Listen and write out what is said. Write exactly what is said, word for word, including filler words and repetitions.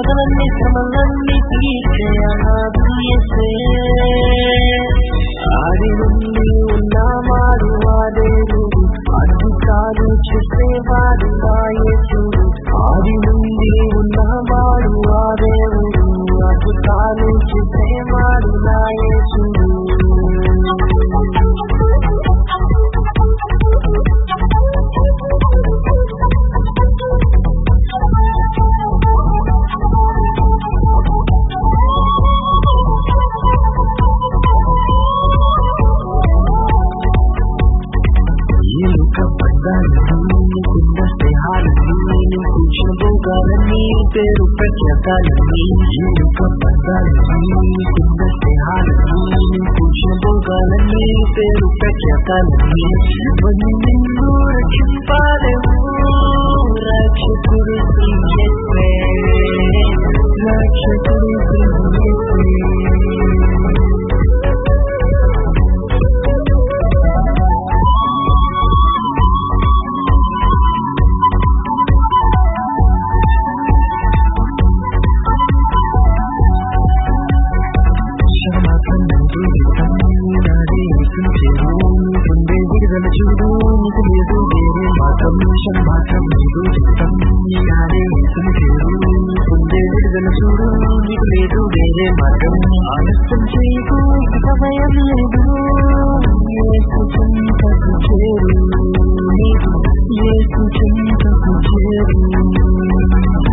బాధలన్నీ శ్రమలన్నీ తీర్చేయాదు యేసే ఆది నుండి ఉన్నవాడు ఆ దేవుడు అద్భుతాలు చేసేవాడు ఆ యేసుడు ఆది నుండి ఉన్నవాడు ఆ దేవుడు అద్భుతాలు చేసేవాడు నా యేసుడు పేరు ప్రఖ్యాతాలని ఎరుక పదాలని కిందస్తే హాలని కూర్చున్న భోగాలని పేరు ప్రఖ్యాతాలని ఇవన్నీ నిన్ను రక్షింపాలేవు రక్షకుడు శ్రీ యేసే రక్షకుడు శ్రీ చూడు నీకు లేదు వేరే మాత్రం మాత్రం నీకు చిత్తం నాడే పొందే విడుదల చూడు నీకు లేదు వేరే మార్గం ఆలస్యం చేయకు సమయం లేదు యేసు చెంతకు చేరు యేసు చెంతకు చేరు